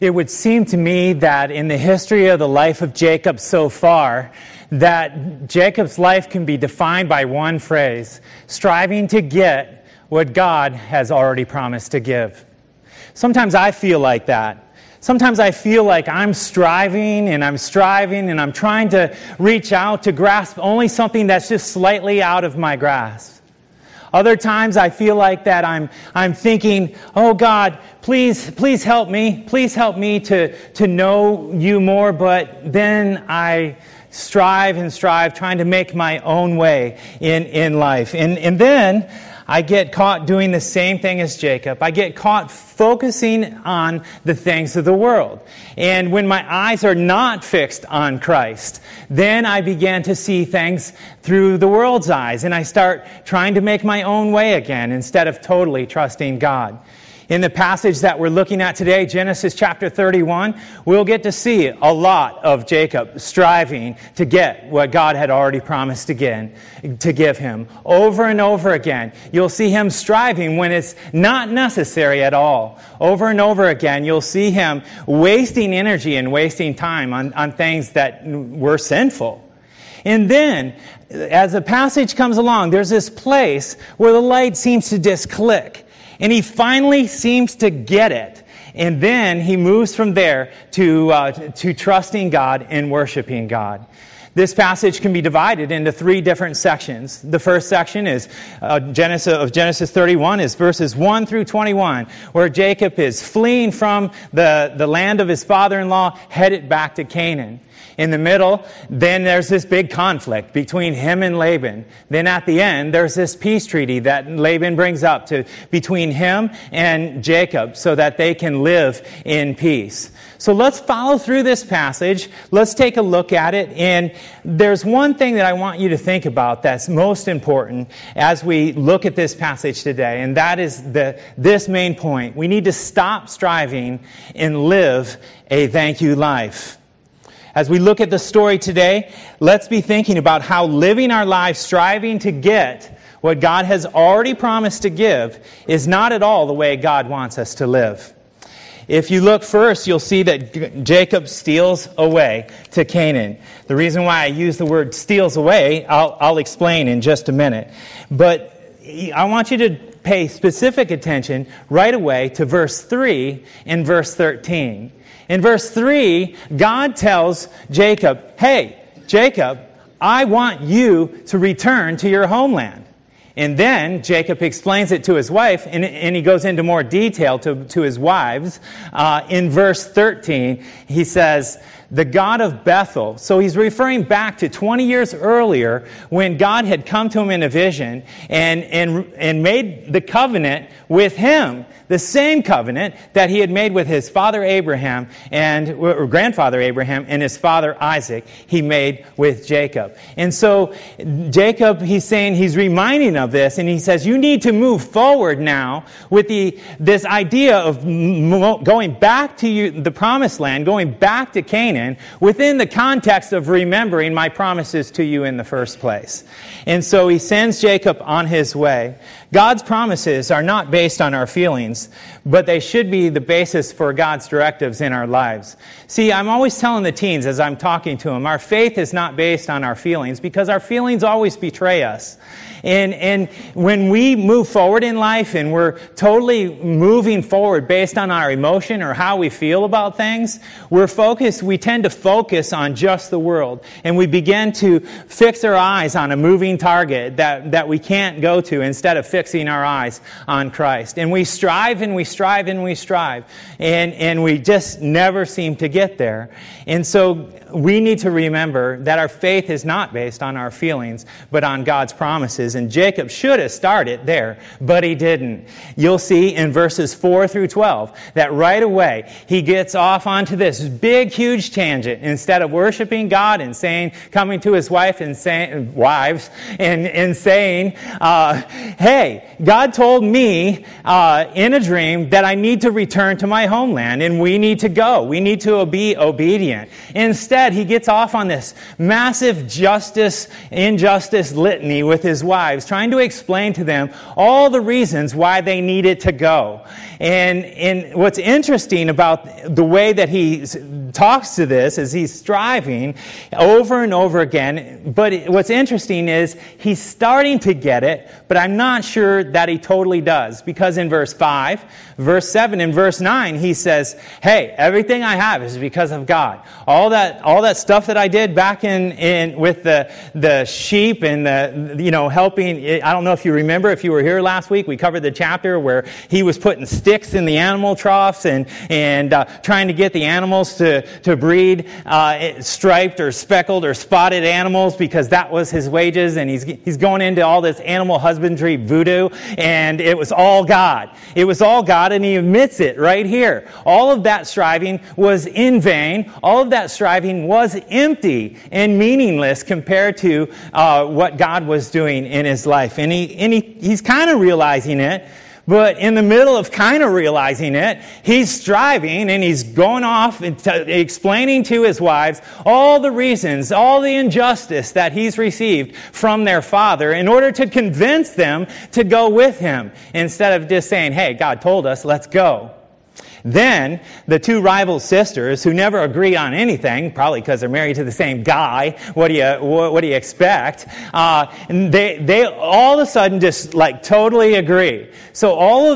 It would seem to me that in the history of the life of Jacob so far, that Jacob's life can be defined by one phrase: striving to get what God has already promised to give. Sometimes I feel like that. Sometimes I feel like I'm striving and I'm trying to reach out to grasp only something that's just slightly out of my grasp. Other times I feel like that I'm thinking, oh God, please help me. Please help me to know you more. But then I strive, trying to make my own way in life. And then I get caught doing the same thing as Jacob. I get caught focusing on the things of the world. And when my eyes are not fixed on Christ, then I begin to see things through the world's eyes. And I start trying to make my own way again instead of totally trusting God. In the passage that we're looking at today, Genesis chapter 31, we'll get to see a lot of Jacob striving to get what God had already promised to give him. Over and over again, you'll see him striving when it's not necessary at all. Over and over again, you'll see him wasting energy and wasting time on things that were sinful. And then, as the passage comes along, there's this place where the light seems to just click. And he finally seems to get it. And then he moves from there to trusting God and worshiping God. This passage can be divided into three different sections. The first section is Genesis 31 is verses 1 through 21, where Jacob is fleeing from the land of his father-in-law, headed back to Canaan. In the middle, then there's this big conflict between him and Laban. Then at the end, there's this peace treaty that Laban brings up between him and Jacob so that they can live in peace. So let's follow through this passage. Let's take a look at it. And there's one thing that I want you to think about that's most important as we look at this passage today, and that is this main point. We need to stop striving and live a thank you life. As we look at the story today, let's be thinking about how living our lives striving to get what God has already promised to give is not at all the way God wants us to live. If you look first, you'll see that Jacob steals away to Canaan. The reason why I use the word steals away, I'll explain in just a minute. But I want you to pay specific attention right away to verse 3 and verse 13. In verse 3, God tells Jacob, hey, Jacob, I want you to return to your homeland. And then Jacob explains it to his wife, and he goes into more detail to his wives. In verse 13, he says, the God of Bethel. So he's referring back to 20 years earlier when God had come to him in a vision and made the covenant with him, the same covenant that he had made with his father Abraham or grandfather Abraham and his father Isaac, he made with Jacob. And so Jacob, he's reminding of this, and he says, you need to move forward now with this idea of going back to the promised land, going back to Canaan, within the context of remembering my promises to you in the first place. And so he sends Jacob on his way. God's promises are not based on our feelings, but they should be the basis for God's directives in our lives. See, I'm always telling the teens as I'm talking to them, our faith is not based on our feelings because our feelings always betray us. And when we move forward in life and we're totally moving forward based on our emotion or how we feel about things, we tend to focus on just the world. And we begin to fix our eyes on a moving target that we can't go to instead of fixing our eyes on Christ. And we strive and we strive and we strive. And we just never seem to get there. And so we need to remember that our faith is not based on our feelings, but on God's promises. And Jacob should have started there, but he didn't. You'll see in verses 4 through 12 that right away he gets off onto this big, huge tangent. Instead of worshiping God and coming to his wife and saying, hey, hey, God told me in a dream that I need to return to my homeland, and we need to go. We need to be obedient. Instead, he gets off on this massive injustice litany with his wives, trying to explain to them all the reasons why they needed to go. And what's interesting about the way that he talks to this is he's striving over and over again. But what's interesting is he's starting to get it, but I'm not sure that he totally does. Because in verse 5, verse 7, and verse 9, he says, hey, everything I have is because of God. All that stuff that I did back in with the sheep and the helping. I don't know if you remember, if you were here last week, we covered the chapter where he was putting sticks in the animal troughs and trying to get the animals to breed striped or speckled or spotted animals, because that was his wages. And he's going into all this animal husbandry voodoo, and it was all God. It was all God, and he admits it right here. All of that striving was in vain. All of that striving was empty and meaningless compared to what God was doing in his life. And he's kind of realizing it, but in the middle of kind of realizing it, he's striving and he's going off and explaining to his wives all the reasons, all the injustice that he's received from their father in order to convince them to go with him, instead of just saying, hey, God told us, let's go. Then the two rival sisters, who never agree on anything, probably because they're married to the same guy. What do you expect? They all of a sudden just like totally agree. So all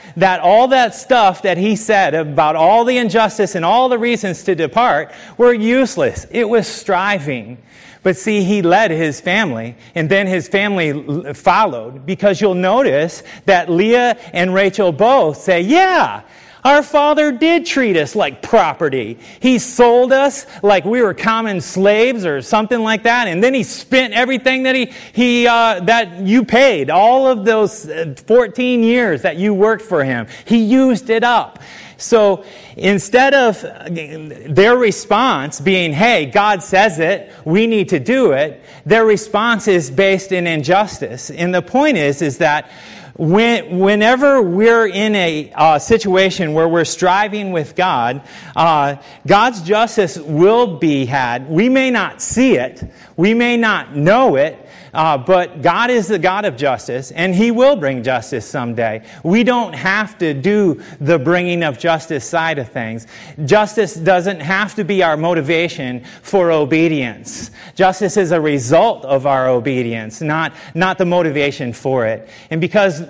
that stuff that he said about all the injustice and all the reasons to depart were useless. It was striving. But see, he led his family, and then his family followed, because you'll notice that Leah and Rachel both say, yeah, our father did treat us like property. He sold us like we were common slaves or something like that, and then he spent everything that that you paid, all of those 14 years that you worked for him. He used it up. So instead of their response being, hey, God says it, we need to do it, their response is based in injustice. And the point is that whenever we're in a situation where we're striving with God, God's justice will be had. We may not see it. We may not know it. But God is the God of justice, and he will bring justice someday. We don't have to do the bringing of justice side of things. Justice doesn't have to be our motivation for obedience. Justice is a result of our obedience, not the motivation for it. And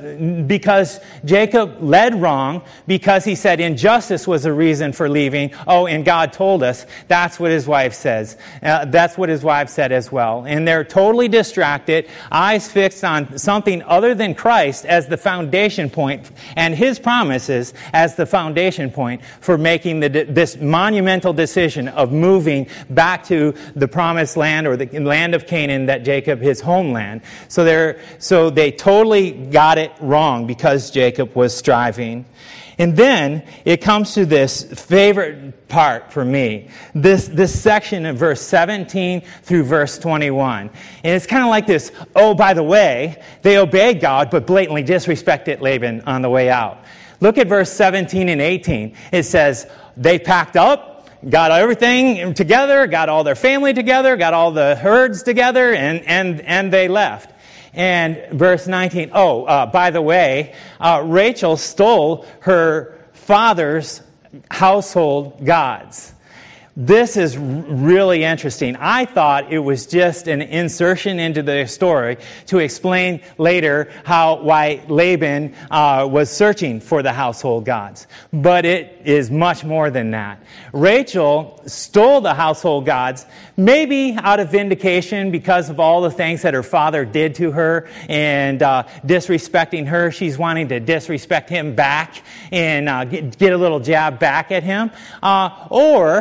because Jacob led wrong, because he said injustice was a reason for leaving, and God told us, that's what his wife says. That's what his wife said as well. And they're totally distracted, eyes fixed on something other than Christ as the foundation point, and his promises as the foundation point for making this monumental decision of moving back to the promised land, or the land of Canaan, that Jacob, his homeland. So they totally got it wrong because Jacob was striving. And then it comes to this favorite part for me, this section of verse 17 through verse 21. And it's kind of like this, by the way, they obeyed God but blatantly disrespected Laban on the way out. Look at verse 17 and 18. It says, they packed up, got everything together, got all their family together, got all the herds together, and they left. And verse 19, by the way, Rachel stole her father's household gods. This is really interesting. I thought it was just an insertion into the story to explain later why Laban was searching for the household gods. But it is much more than that. Rachel stole the household gods, maybe out of vindication because of all the things that her father did to her and disrespecting her. She's wanting to disrespect him back and get a little jab back at him. Or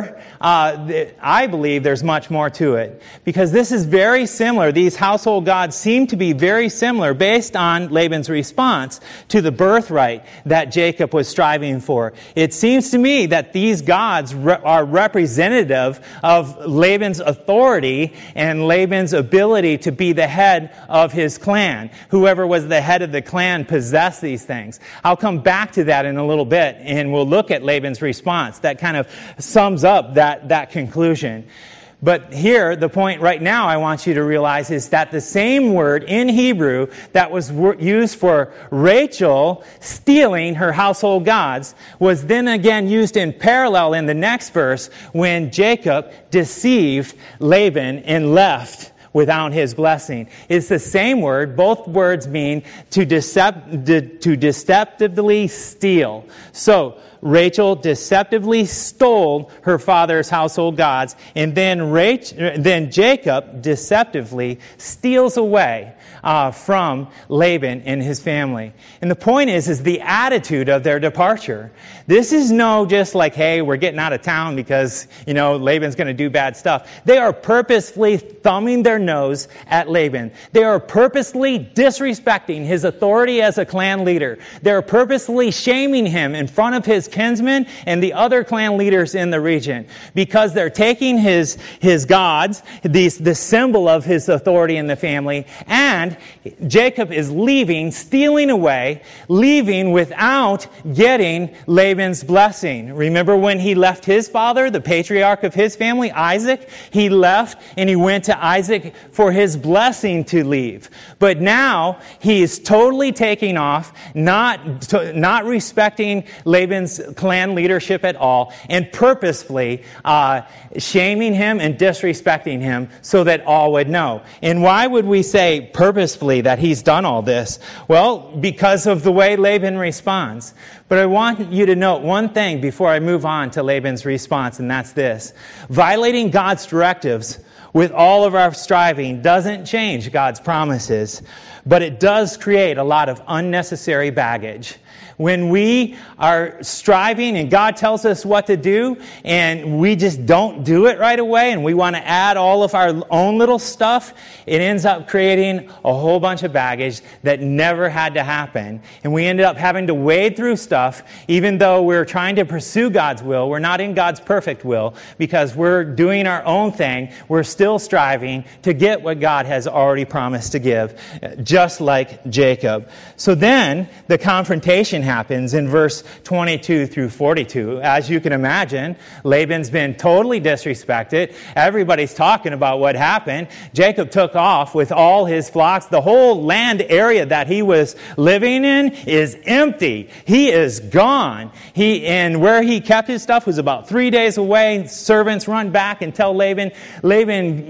I believe there's much more to it. Because this is very similar. These household gods seem to be very similar based on Laban's response to the birthright that Jacob was striving for. It seems to me that these gods are representative of Laban's authority and Laban's ability to be the head of his clan. Whoever was the head of the clan possessed these things. I'll come back to that in a little bit, and we'll look at Laban's response. That kind of sums up that conclusion. But here, the point right now I want you to realize is that the same word in Hebrew that was used for Rachel stealing her household gods was then again used in parallel in the next verse when Jacob deceived Laban and left without his blessing. It's the same word. Both words mean to deceptively steal. So, Rachel deceptively stole her father's household gods, and then Jacob deceptively steals away from Laban and his family. And the point is the attitude of their departure. This is no just like, hey, we're getting out of town because, Laban's going to do bad stuff. They are purposefully thumbing their nose at Laban. They are purposely disrespecting his authority as a clan leader. They're purposely shaming him in front of his kinsmen and the other clan leaders in the region because they're taking his gods, the symbol of his authority in the family, and Jacob is leaving, stealing away, leaving without getting Laban's blessing. Remember when he left his father, the patriarch of his family, Isaac? He left and he went to Isaac for his blessing to leave. But now he is totally taking off, not respecting Laban's clan leadership at all, and purposefully shaming him and disrespecting him so that all would know. And why would we say purposefully that he's done all this? Well, because of the way Laban responds. But I want you to note one thing before I move on to Laban's response, and that's this. Violating God's directives with all of our striving doesn't change God's promises, but it does create a lot of unnecessary baggage. When we are striving and God tells us what to do and we just don't do it right away and we want to add all of our own little stuff, it ends up creating a whole bunch of baggage that never had to happen. And we ended up having to wade through stuff even though we're trying to pursue God's will. We're not in God's perfect will because we're doing our own thing. We're still striving to get what God has already promised to give, just like Jacob. So then the confrontation happens in verse 22 through 42. As you can imagine, Laban's been totally disrespected. Everybody's talking about what happened. Jacob took off with all his flocks. The whole land area that he was living in is empty. He is gone. And where he kept his stuff was about 3 days away. Servants run back and tell Laban. Laban,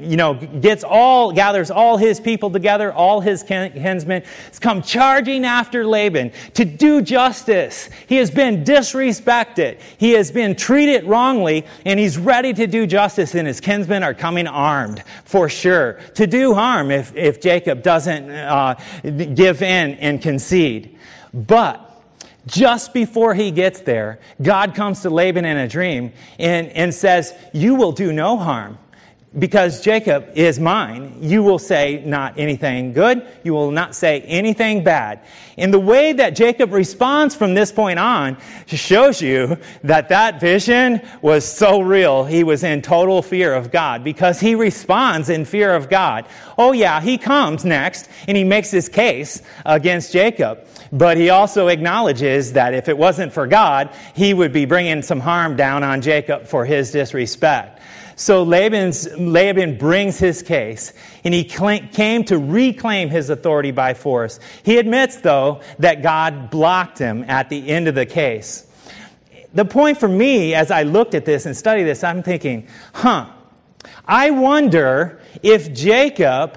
gathers all his people together, all his kinsmen, come charging after Laban to do justice. He has been disrespected. He has been treated wrongly, and he's ready to do justice, and his kinsmen are coming armed, for sure, to do harm if Jacob doesn't give in and concede. But just before he gets there, God comes to Laban in a dream and says, "You will do no harm. Because Jacob is mine, you will say not anything good, you will not say anything bad." And the way that Jacob responds from this point on shows you that vision was so real. He was in total fear of God because he responds in fear of God. Oh yeah, he comes next and he makes his case against Jacob. But he also acknowledges that if it wasn't for God, he would be bringing some harm down on Jacob for his disrespect. So Laban brings his case, and he came to reclaim his authority by force. He admits, though, that God blocked him at the end of the case. The point for me, as I looked at this and studied this, I'm thinking, I wonder if Jacob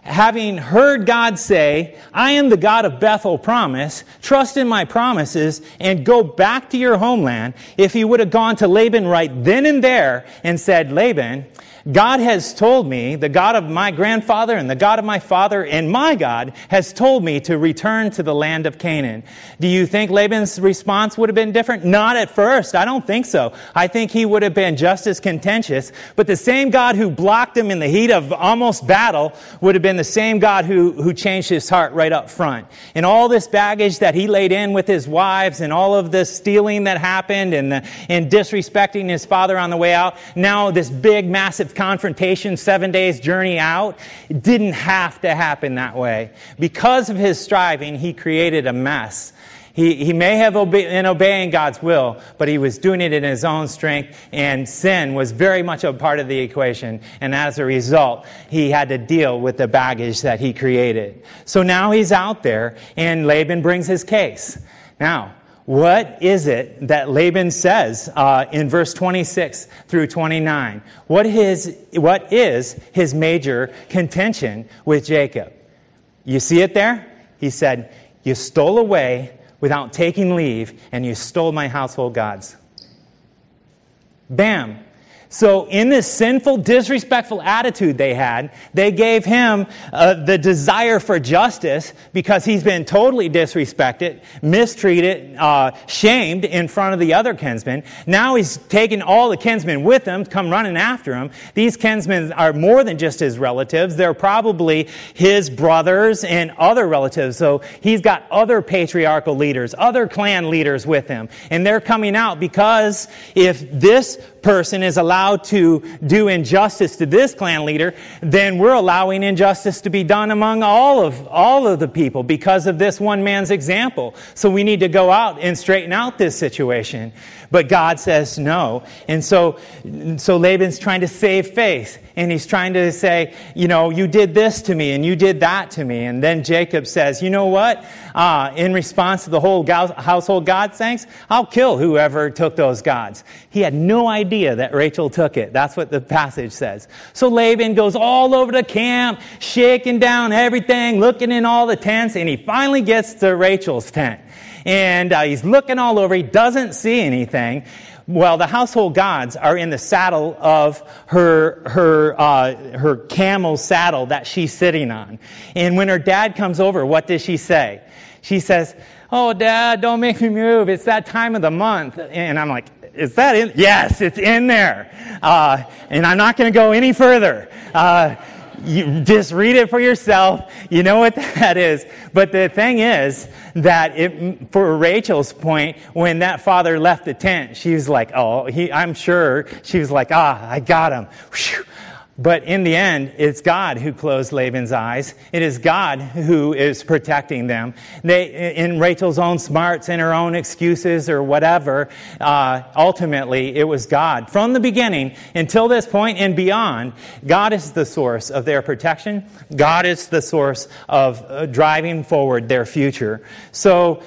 having heard God say, I am the God of Bethel promise, trust in my promises, and go back to your homeland, if he would have gone to Laban right then and there and said, Laban, God has told me, the God of my grandfather and the God of my father and my God has told me to return to the land of Canaan. Do you think Laban's response would have been different? Not at first. I don't think so. I think he would have been just as contentious. But the same God who blocked him in the heat of almost battle would have been the same God who changed his heart right up front. And all this baggage that he laid in with his wives and all of this stealing that happened and disrespecting his father on the way out, now this big, massive confrontation, 7 days journey out, it didn't have to happen that way. Because of his striving, he created a mess. He may have been obeying God's will, but he was doing it in his own strength, and sin was very much a part of the equation. And as a result, he had to deal with the baggage that he created. So now he's out there, and Laban brings his case. Now, what is it that Laban says in verse 26 through 29? What is his major contention with Jacob? You see it there? He said, you stole away without taking leave, and you stole my household gods. Bam. So in this sinful, disrespectful attitude they had, they gave him the desire for justice because he's been totally disrespected, mistreated, shamed in front of the other kinsmen. Now he's taken all the kinsmen with him, come running after him. These kinsmen are more than just his relatives. They're probably his brothers and other relatives. So he's got other patriarchal leaders, other clan leaders with him. And they're coming out because if this person is allowed to do injustice to this clan leader, then we're allowing injustice to be done among all of the people because of this one man's example. So we need to go out and straighten out this situation. But God says no. And so Laban's trying to save face. And he's trying to say, you did this to me and you did that to me. And then Jacob says, you know what? In response to the whole household god things, I'll kill whoever took those gods. He had no idea that Rachel took it. That's what the passage says. So Laban goes all over the camp, shaking down everything, looking in all the tents, and he finally gets to Rachel's tent. And he's looking all over. He doesn't see anything. Well, the household gods are in the saddle of her camel saddle that she's sitting on. And when her dad comes over, what does she say? She says, "Oh, Dad, don't make me move. It's that time of the month." And I'm like, is that in? Yes, it's in there. And I'm not going to go any further. You just read it for yourself. You know what that is. But the thing is that for Rachel's point, when that father left the tent, she was like, I'm sure she was like, I got him. Whew. But in the end, it's God who closed Laban's eyes. It is God who is protecting them. In Rachel's own smarts and her own excuses or whatever, ultimately it was God. From the beginning until this point and beyond, God is the source of their protection. God is the source of driving forward their future. So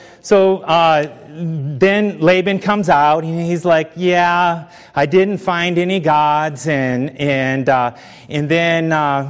then Laban comes out and he's like, yeah, I didn't find any gods, and then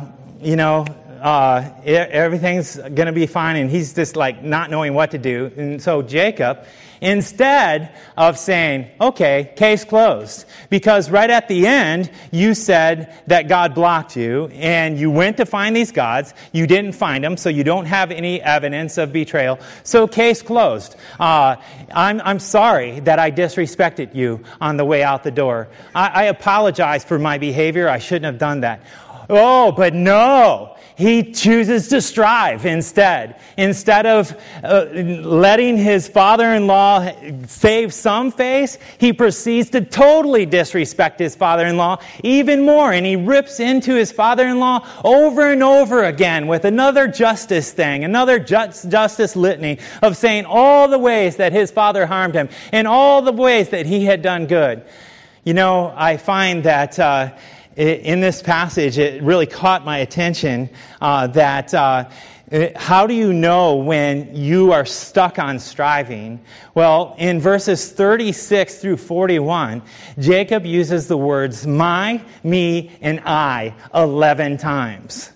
everything's going to be fine, and he's just like not knowing what to do. And so Jacob, instead of saying, okay, case closed, because right at the end, you said that God blocked you, and you went to find these gods, you didn't find them, so you don't have any evidence of betrayal, so case closed. I'm sorry that I disrespected you on the way out the door. I apologize for my behavior, I shouldn't have done that. Oh, but no! He chooses to strive instead. Instead of letting his father-in-law save some face, he proceeds to totally disrespect his father-in-law even more. And he rips into his father-in-law over and over again with another justice thing, another justice litany of saying all the ways that his father harmed him and all the ways that he had done good. I find that in this passage, it really caught my attention that how do you know when you are stuck on striving? Well, in verses 36 through 41, Jacob uses the words my, me, and I 11 times.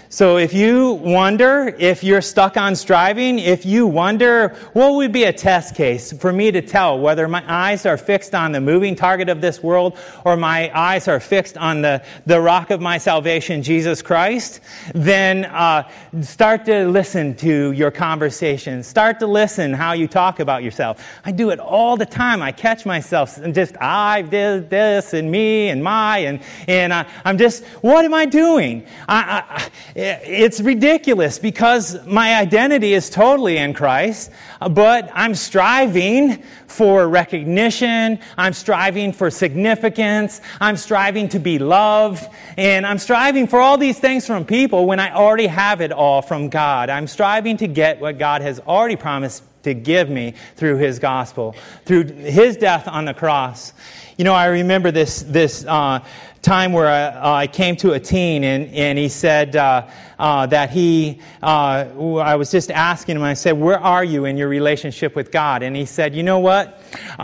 So if you wonder if you're stuck on striving, if you wonder what would be a test case for me to tell whether my eyes are fixed on the moving target of this world or my eyes are fixed on the rock of my salvation, Jesus Christ, then start to listen to your conversation. Start to listen how you talk about yourself. I do it all the time. I catch myself and just, I did this and me and my, and I'm just, what am I doing? It's ridiculous because my identity is totally in Christ, but I'm striving for recognition, I'm striving for significance, I'm striving to be loved, and I'm striving for all these things from people when I already have it all from God. I'm striving to get what God has already promised to give me through His gospel, through His death on the cross. You know, I remember this time where I came to a teen and he said that I was just asking him, I said, where are you in your relationship with God? And he said, you know what?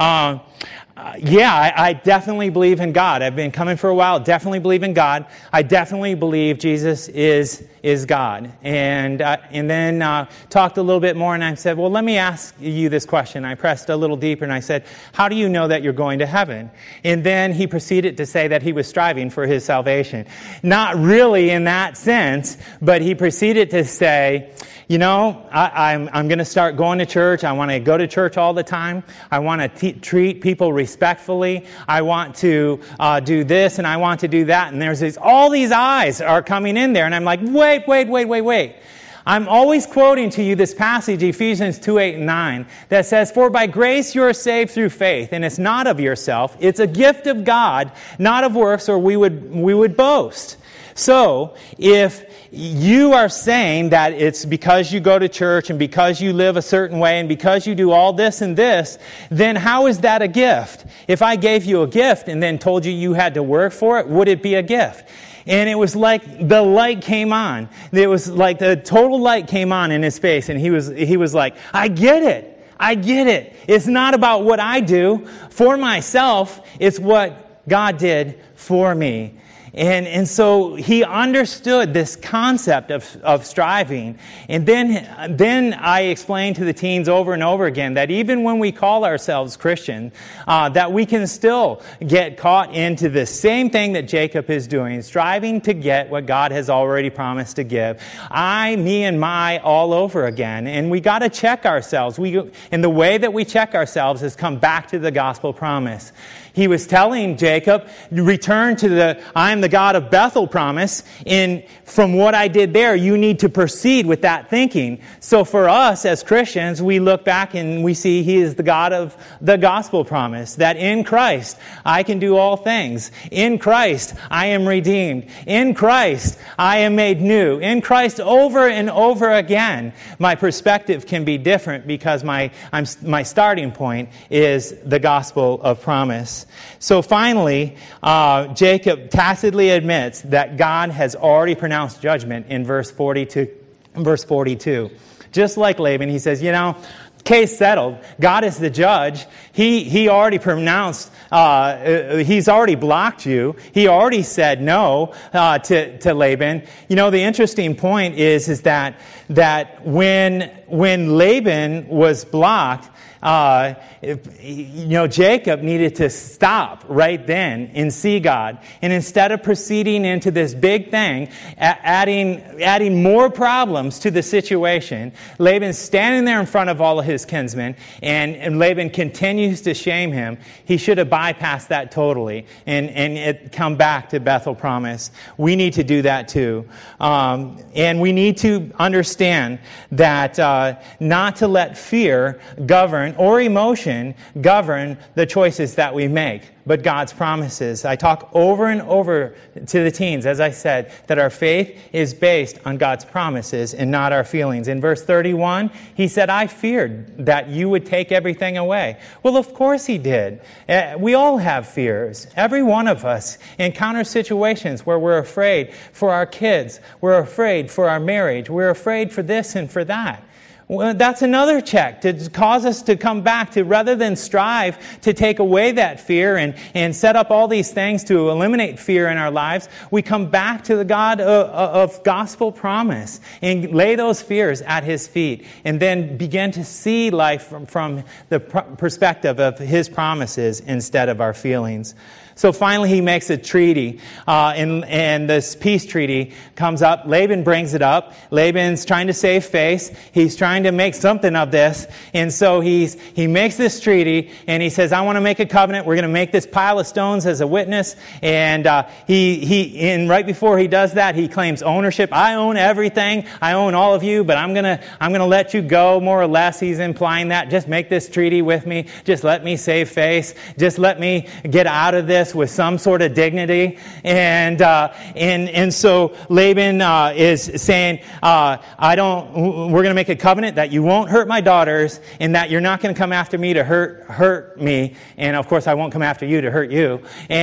I definitely believe in God. I've been coming for a while. Definitely believe in God. I definitely believe Jesus is God. And then talked a little bit more, and I said, well, let me ask you this question. I pressed a little deeper, and I said, how do you know that you're going to heaven? And then he proceeded to say that he was striving for his salvation. Not really in that sense, but he proceeded to say, you know, I'm going to start going to church. I want to go to church all the time. I want to treat people respectfully. I want to do this and I want to do that. And there's all these eyes are coming in there. And I'm like, wait. I'm always quoting to you this passage, Ephesians 2:8-9, that says, for by grace you are saved through faith, and it's not of yourself. It's a gift of God, not of works, or we would boast. So, if you are saying that it's because you go to church and because you live a certain way and because you do all this and this, then how is that a gift? If I gave you a gift and then told you you had to work for it, would it be a gift? And it was like the light came on. It was like the total light came on in his face, and he was like, I get it. It's not about what I do for myself. It's what God did for me. And so he understood this concept of striving. And then I explained to the teens over and over again that even when we call ourselves Christian, that we can still get caught into the same thing that Jacob is doing, striving to get what God has already promised to give. I, me, and my all over again. And we got to check ourselves. And the way that we check ourselves is come back to the gospel promise. He was telling Jacob, return to the I am the God of Bethel promise. And from what I did there, you need to proceed with that thinking. So for us as Christians, we look back and we see He is the God of the gospel promise. That in Christ, I can do all things. In Christ, I am redeemed. In Christ, I am made new. In Christ, over and over again, my perspective can be different because my starting point is the gospel of promise. So finally, Jacob tacitly admits that God has already pronounced judgment in verse 42. Just like Laban, he says, case settled. God is the judge. He already pronounced, he's already blocked you. He already said no to Laban. The interesting point is that when Laban was blocked, Jacob needed to stop right then and see God. And instead of proceeding into this big thing, adding more problems to the situation, Laban's standing there in front of all of his kinsmen, and Laban continues to shame him. He should have bypassed that totally and come back to Bethel promise. We need to do that too. And we need to understand that not to let fear govern or emotion govern the choices that we make, but God's promises. I talk over and over to the teens, as I said, that our faith is based on God's promises and not our feelings. In verse 31, he said, I feared that you would take everything away. Well, of course he did. We all have fears. Every one of us encounters situations where we're afraid for our kids. We're afraid for our marriage. We're afraid for this and for that. Well, that's another check to cause us to come back to, rather than strive to take away that fear and set up all these things to eliminate fear in our lives, we come back to the God of gospel promise and lay those fears at His feet and then begin to see life from the perspective of His promises instead of our feelings. So finally he makes a treaty, and this peace treaty comes up. Laban brings it up. Laban's trying to save face. He's trying to make something of this. And so he makes this treaty, and he says, I want to make a covenant. We're going to make this pile of stones as a witness. And right before he does that, he claims ownership. I own everything. I own all of you, but I'm gonna let you go, more or less. He's implying that. Just make this treaty with me. Just let me save face. Just let me get out of this with some sort of dignity. And so Laban is saying, we're going to make a covenant that you won't hurt my daughters, and that you're not going to come after me to hurt me, and of course I won't come after you to hurt you.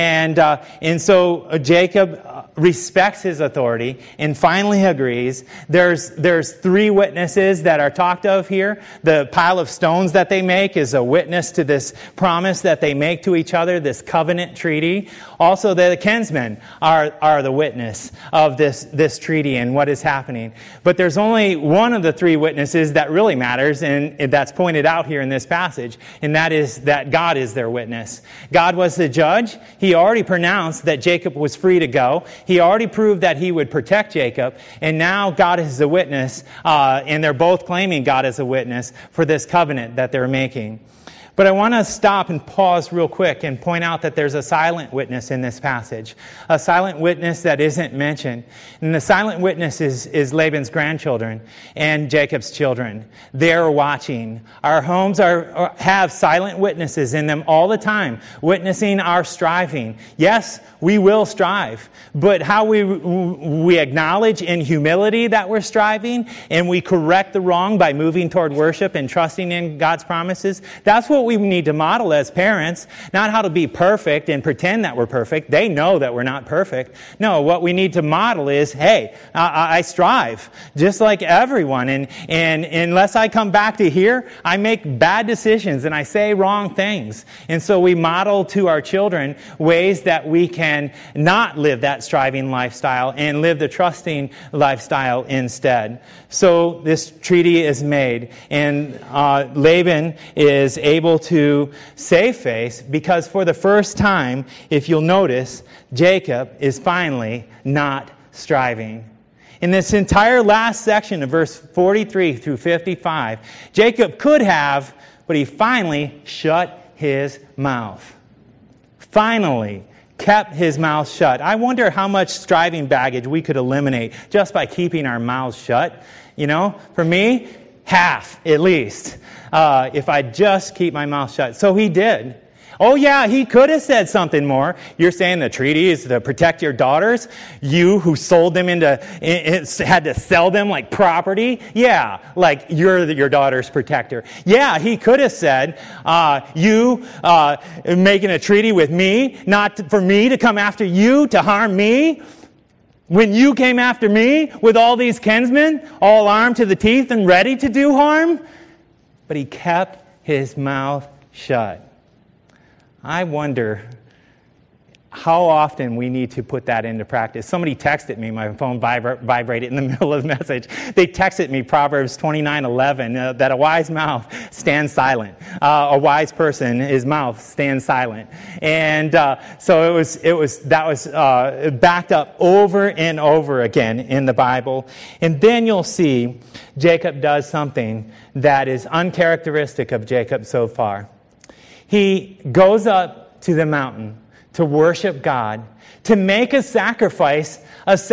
And so Jacob respects his authority and finally agrees. There's 3 witnesses that are talked of here. The pile of stones that they make is a witness to this promise that they make to each other, this covenant treaty. Also, the kinsmen are the witness of this treaty and what is happening. But there's only one of the 3 witnesses that really matters, and that's pointed out here in this passage, and that is that God is their witness. God was the judge. He already pronounced that Jacob was free to go. He already proved that he would protect Jacob, and now God is the witness, and they're both claiming God as a witness for this covenant that they're making. But I want to stop and pause real quick and point out that there's a silent witness in this passage, a silent witness that isn't mentioned. And the silent witness is Laban's grandchildren and Jacob's children. They're watching. Our homes have silent witnesses in them all the time, witnessing our striving. Yes, we will strive, but how we acknowledge in humility that we're striving, and we correct the wrong by moving toward worship and trusting in God's promises, that's what we need to model as parents, not how to be perfect and pretend that we're perfect. They know that we're not perfect. No, what we need to model is, hey, I strive just like everyone. And unless I come back to here, I make bad decisions and I say wrong things. And so we model to our children ways that we can not live that striving lifestyle and live the trusting lifestyle instead. So this treaty is made, and Laban is able to save face because for the first time, if you'll notice, Jacob is finally not striving. In this entire last section of verse 43 through 55, Jacob could have, but he finally shut his mouth. Finally kept his mouth shut. I wonder how much striving baggage we could eliminate just by keeping our mouths shut. You know, for me, half at least, if I just keep my mouth shut. So he did. Oh yeah, he could have said something more. You're saying the treaty is to protect your daughters? You who sold them had to sell them like property? Yeah, like you're your daughter's protector. Yeah, he could have said, you making a treaty with me, not for me to come after you, to harm me? When you came after me with all these kinsmen, all armed to the teeth and ready to do harm? But he kept his mouth shut. I wonder how often we need to put that into practice. Somebody texted me, my phone vibrated in the middle of the message. They texted me Proverbs 29:11, that a wise mouth stands silent. A wise person, his mouth stands silent. And so that was backed up over and over again in the Bible. And then you'll see Jacob does something that is uncharacteristic of Jacob so far. He goes up to the mountain to worship God, to make a sacrifice of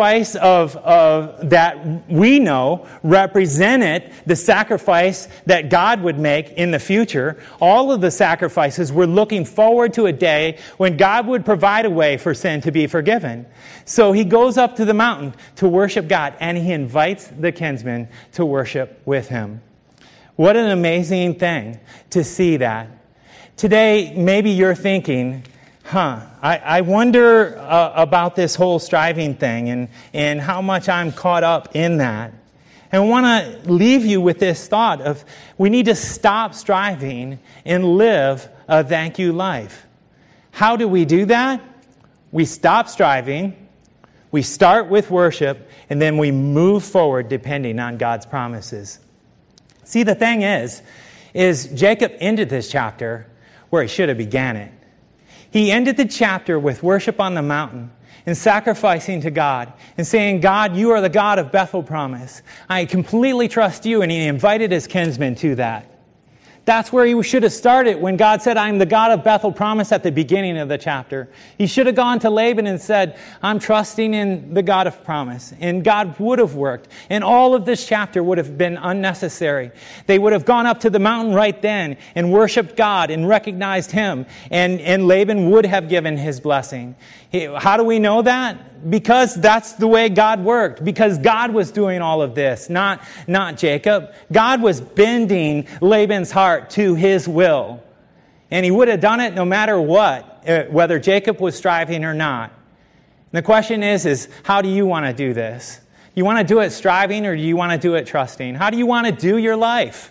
that we know represented the sacrifice that God would make in the future. All of the sacrifices were looking forward to a day when God would provide a way for sin to be forgiven. So he goes up to the mountain to worship God, and he invites the kinsmen to worship with him. What an amazing thing to see that. Today, maybe you're thinking, I wonder about this whole striving thing and how much I'm caught up in that. And I want to leave you with this thought of we need to stop striving and live a thank you life. How do we do that? We stop striving, we start with worship, and then we move forward depending on God's promises. See, the thing is Jacob ended this chapter where he should have began it. He ended the chapter with worship on the mountain and sacrificing to God and saying, God, you are the God of Bethel promise. I completely trust you, and he invited his kinsmen to that. That's where he should have started when God said, I'm the God of Bethel promise at the beginning of the chapter. He should have gone to Laban and said, I'm trusting in the God of promise. And God would have worked. And all of this chapter would have been unnecessary. They would have gone up to the mountain right then and worshiped God and recognized him. And Laban would have given his blessing. How do we know that? Because that's the way God worked. Because God was doing all of this, not Jacob. God was bending Laban's heart to his will. And he would have done it no matter what, whether Jacob was striving or not. And the question is how do you want to do this? You want to do it striving, or do you want to do it trusting? How do you want to do your life?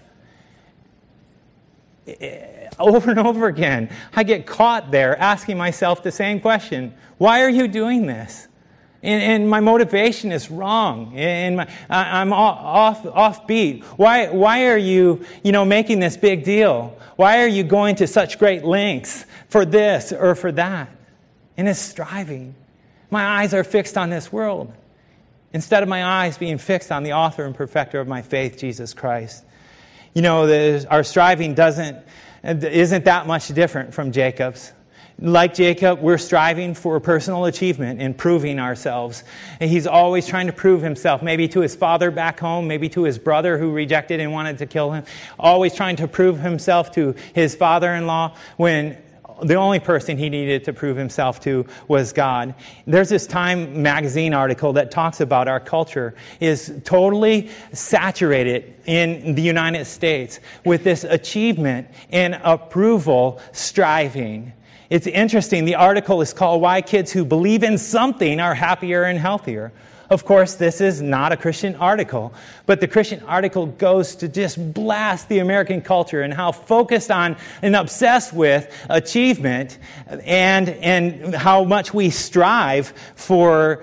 Over and over again, I get caught there asking myself the same question. Why are you doing this? And my motivation is wrong. And I'm offbeat. Why are you making this big deal? Why are you going to such great lengths for this or for that? And it's striving. My eyes are fixed on this world instead of my eyes being fixed on the author and perfecter of my faith, Jesus Christ. Our striving isn't that much different from Jacob's. Like Jacob, we're striving for personal achievement and proving ourselves. And he's always trying to prove himself, maybe to his father back home, maybe to his brother who rejected and wanted to kill him. Always trying to prove himself to his father-in-law when the only person he needed to prove himself to was God. There's this Time magazine article that talks about our culture is totally saturated in the United States with this achievement and approval striving. It's interesting. The article is called Why Kids Who Believe in Something Are Happier and Healthier. Of course, this is not a Christian article, but the Christian article goes to just blast the American culture and how focused on and obsessed with achievement and how much we strive for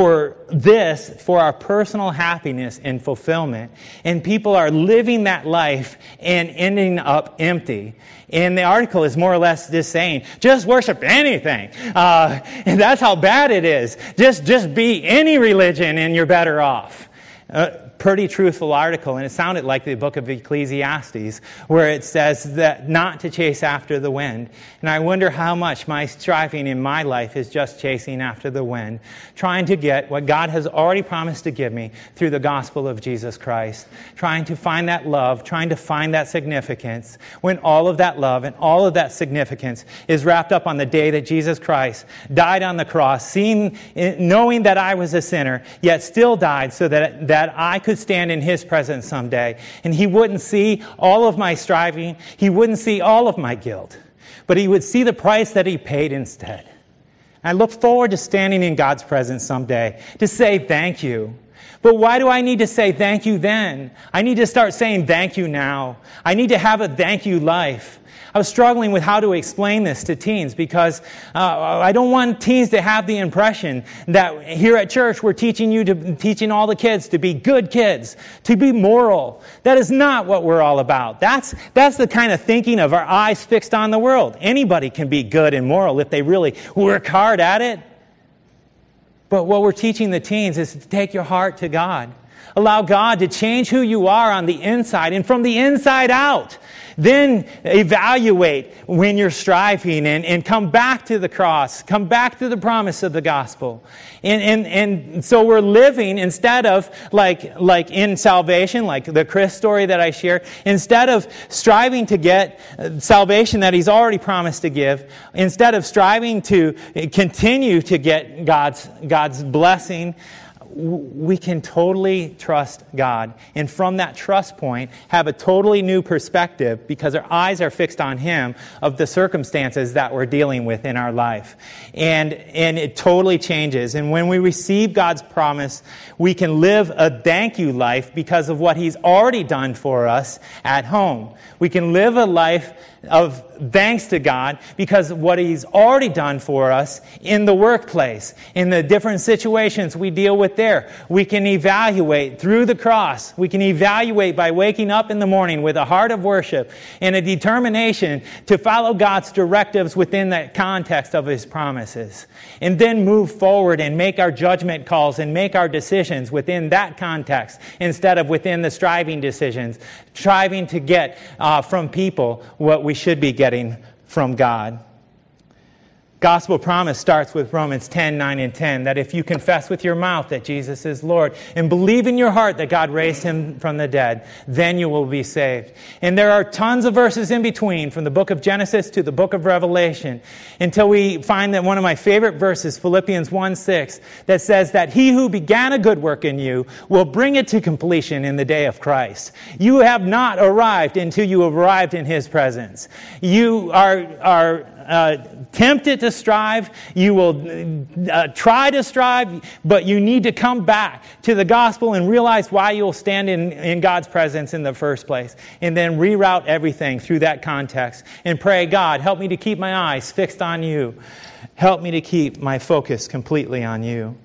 our personal happiness and fulfillment. And people are living that life and ending up empty. And the article is more or less just saying, just worship anything. And that's how bad it is. Just be any religion and you're better off. Pretty truthful article, and it sounded like the book of Ecclesiastes, where it says that not to chase after the wind. And I wonder how much my striving in my life is just chasing after the wind, trying to get what God has already promised to give me through the gospel of Jesus Christ, trying to find that love, trying to find that significance, when all of that love and all of that significance is wrapped up on the day that Jesus Christ died on the cross, knowing that I was a sinner, yet still died so that I could stand in his presence someday. And he wouldn't see all of my striving. He wouldn't see all of my guilt. But he would see the price that he paid instead. I look forward to standing in God's presence someday to say thank you. But why do I need to say thank you then? I need to start saying thank you now. I need to have a thank you life. I was struggling with how to explain this to teens because I don't want teens to have the impression that here at church we're teaching all the kids to be good kids, to be moral. That is not what we're all about. That's the kind of thinking of our eyes fixed on the world. Anybody can be good and moral if they really work hard at it. But what we're teaching the teens is to take your heart to God. Allow God to change who you are on the inside and from the inside out. Then evaluate when you're striving and come back to the cross. Come back to the promise of the gospel. And so we're living instead of like in salvation, like the Chris story that I shared, instead of striving to get salvation that he's already promised to give, instead of striving to continue to get God's blessing, we can totally trust God. And from that trust point, have a totally new perspective because our eyes are fixed on Him of the circumstances that we're dealing with in our life. And it totally changes. And when we receive God's promise, we can live a thank you life because of what He's already done for us at home. We can live a life of thanks to God because of what He's already done for us in the workplace, in the different situations we deal with there. We can evaluate through the cross. We can evaluate by waking up in the morning with a heart of worship and a determination to follow God's directives within the context of His promises. And then move forward and make our judgment calls and make our decisions within that context instead of within the striving decisions, striving to get from people what we should be getting from God. Gospel promise starts with Romans 10, 9, and 10, that if you confess with your mouth that Jesus is Lord and believe in your heart that God raised Him from the dead, then you will be saved. And there are tons of verses in between, from the book of Genesis to the book of Revelation, until we find that one of my favorite verses, Philippians 1:6, that says that He who began a good work in you will bring it to completion in the day of Christ. You have not arrived until you have arrived in His presence. You are tempted to strive, you will try to strive, but you need to come back to the gospel and realize why you'll stand in God's presence in the first place. And then reroute everything through that context and pray, God, help me to keep my eyes fixed on you. Help me to keep my focus completely on you.